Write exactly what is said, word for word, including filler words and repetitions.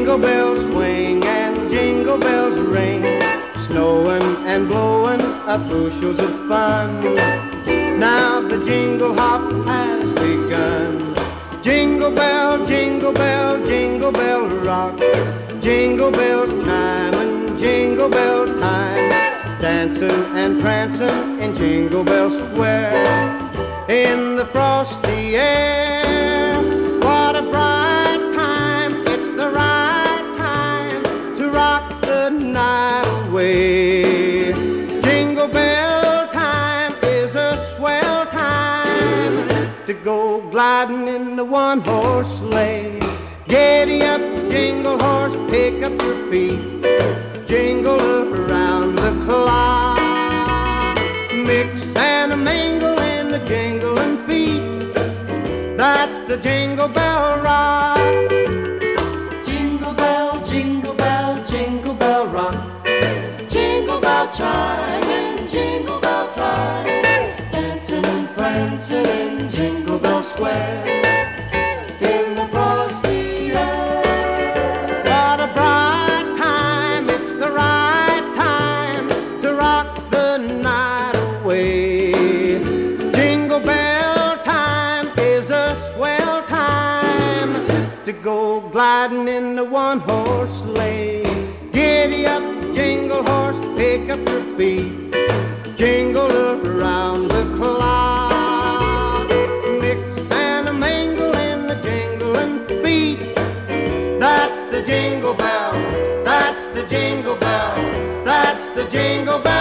Jingle bells swing and jingle bells ring, snowing and blowing up bushels of fun. Now the jingle hop has begun. Jingle bell, jingle bell, jingle bell rock. Jingle bells chime and jingle bell time, dancing and prancing in Jingle Bell Square. In the frosty air, what a bright time. It's the right time to rock the night away. Jingle bell time is a swell time to go gliding in the one-horse sleigh. Giddy up, jingle horse, pick up your feet, jingle around the clock. Mix and a mingle in the jingling feet, that's the Jingle Bell Rock. Jingle bell, jingle bell, jingle bell rock. Jingle bell chime and jingle bell time, dancing and prancing in Jingle Bell Square. In the frosty air, what a bright time. It's the right time to rock the night away. Jingle bell time is a swell time to go gliding in the one-horse sleigh. Giddy up, jingle horse, pick up your feet, jingle around the clock. Mix and a mingle in the jingling feet, that's the jingle bell, that's the jingle bell, that's the jingle bell.